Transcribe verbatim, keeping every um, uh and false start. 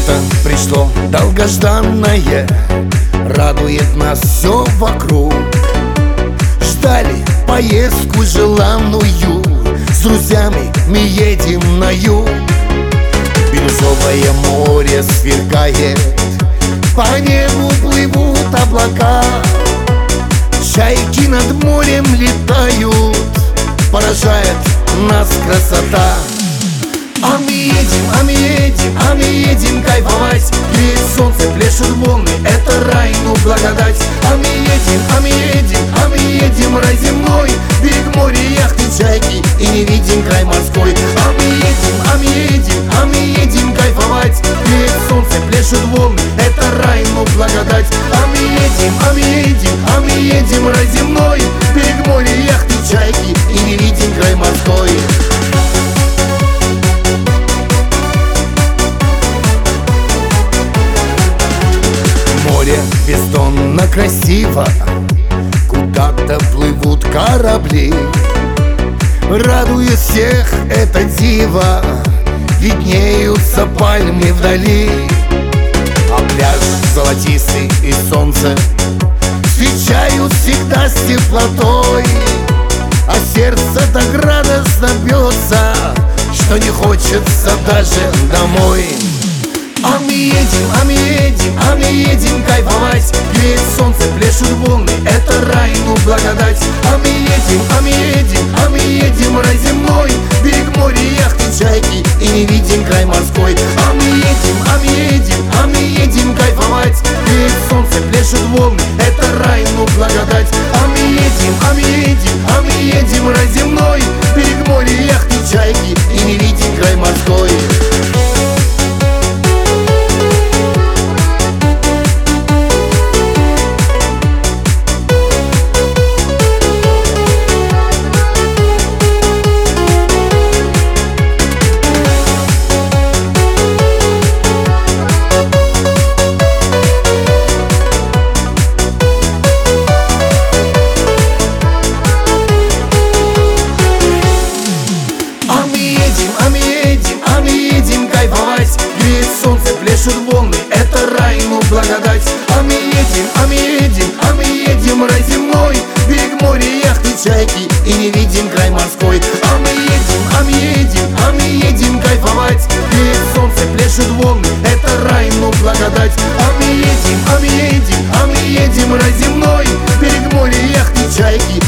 Лето пришло долгожданное, радует нас все вокруг. Ждали поездку желанную, с друзьями мы едем на юг. Бирюзовое море сверкает, по небу плывут облака, чайки над морем летают, поражает нас красота. А мы едем, а мы едем, а мы едем кайфовать, греет солнце, пляшут волны, это рай, ну благодать. А мы едем, а мы едем, а мы едем рай земной, берег моря, яхты, чайки, и не видим край морской. А мы едем, а мы едем, а мы едем кайфовать, греет солнце, пляшут волны, это рай, ну благодать. А мы едем, а мы едем, а мы едем рай земной, берег моря, яхты, чайки, и не видим край морской. Море бездонно красиво, куда-то плывут корабли, радует всех это диво, виднеются пальмы вдали. А пляж золотистый и солнце встречают всегда с теплотой, а сердце так радостно бьется, что не хочется даже домой. А мы едем, а мы едем, а мы едем кайфовать, греет солнце, пляшут волны, это рай, ну благодать. А мы едем, а мы едем, а мы едем рай земной, берег моря, яхты, чайки, и не видим край морской. А мы едем, а мы едем, а мы едем кайфовать, греет солнце, пляшут волны, это рай, ну благодать. А мы едем, а мы едем, а мы едем рай земной, берег моря, яхты, чайки, и не видим край морской. А мы едем, а мы едем кайфовать, греет солнце, пляшут волны, это рай, ну благодать. А мы едем, а мы едем, а мы едем рай земной, берег моря, яхты, чайки, и не видим край морской. А мы едем, а мы едем, а мы едем кайфовать, греет солнце, пляшут волны, это рай, ну благодать. А мы едем, а мы едем, а мы едем рай земной, берег моря, яхты, чайки,